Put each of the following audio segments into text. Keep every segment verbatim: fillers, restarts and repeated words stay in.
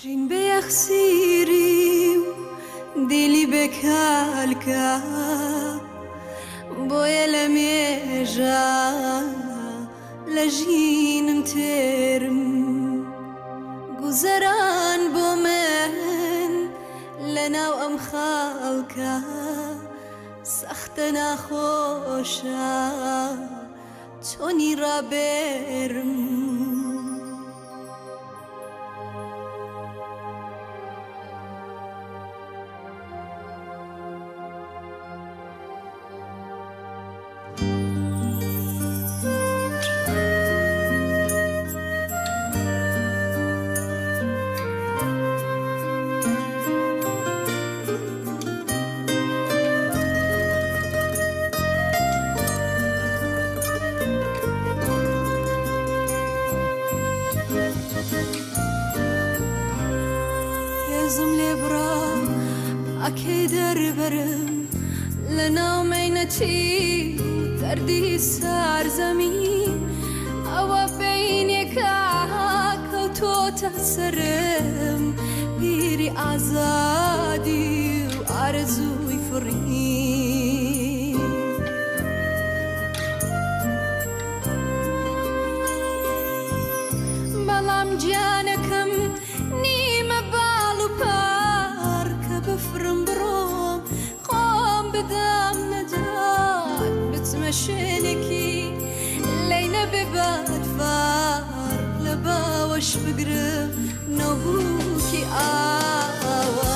ژین بە یەخسیری و دیلی بێکالکە بۆیە لە مێژە لە ژینم تێرم گوزەران بۆ من لەناو ئەم خاڵکە سەختە ناخۆشە چۆنی ڕابێرم هێزم لێ بڕا ئەکەی دەربەرم لە ناو مەینەتی دەردی سارزەمین ئەوە بەینێکە کەوتۆتە سەرم بیری ئازادی و ئارەزووی فڕین بەڵام گیانەکەم نیمە باڵ و پار کە بفرم بڕۆم خۆم بدەم نەجات بچمە شوێنێکی لەی نەبێ بەدفار لە باوەش بگرم نەبووکی ئاوا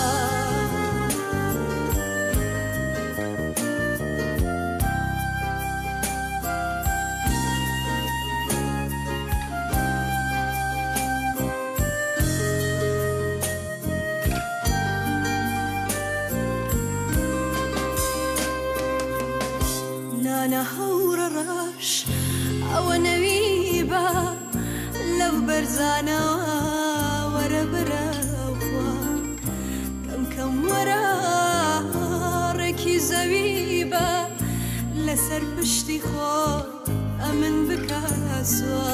نانە هەورە ڕەش ئەوە نەوی بە لەو بەرزانەوە وەرە بەرەوخوا کەم کەم وەرە ڕێکی زەوی بە لەسەر پشتی خۆ ئەمن بکەسوە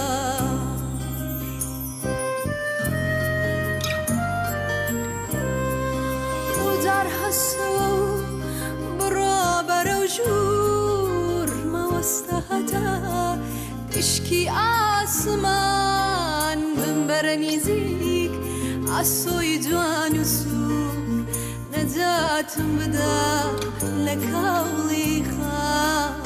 وجار هەسەوە و بڕۆ بەرەو ژوور مەوەستە هەتا تشکی ئاسمان بمبەرە نزیک ئاسۆی جوان و سوور نەجاتم بدە لە کاوڵی خاڵ